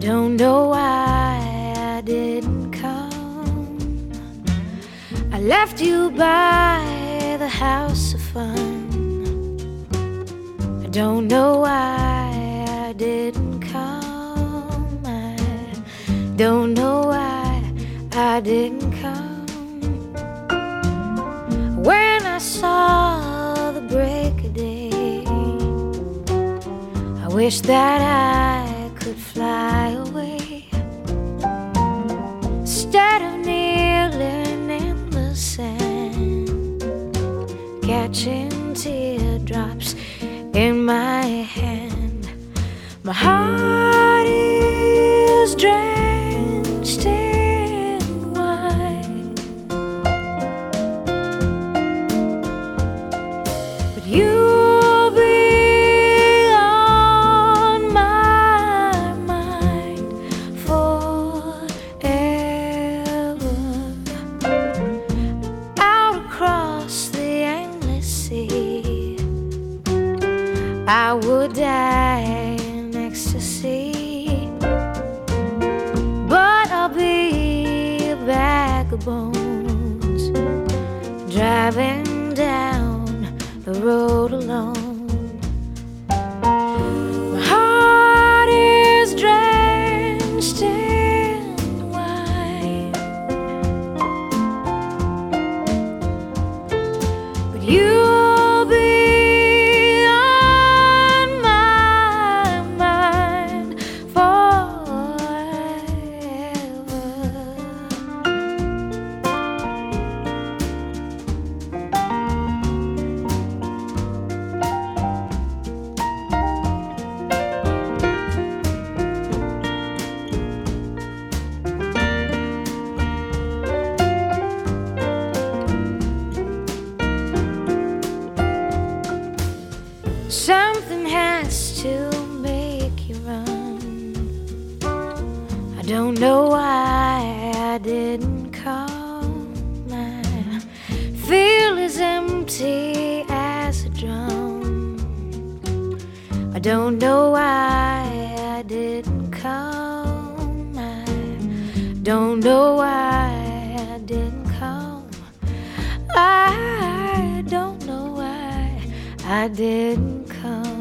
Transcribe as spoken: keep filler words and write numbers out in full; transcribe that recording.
don't know why I didn't come. I left you by the house of fun. I don't know why I didn't come. I don't know why I didn't come. When I saw the break of day, I wish that I could fly away instead of kneeling in the sand, catching teardrops in my hand. My heart is drenched in wine, but you'll be on my mind forever. Out across the endless sea, I would die in ecstasy, but I'll be a bag of bones, driving down the road alone. My heart is drenched in wine, but you'll be something has to make you run. I don't know why I didn't come. I feel as empty as a drum. I don't know why I didn't come. I don't know why I didn't come. I don't know why I didn't come.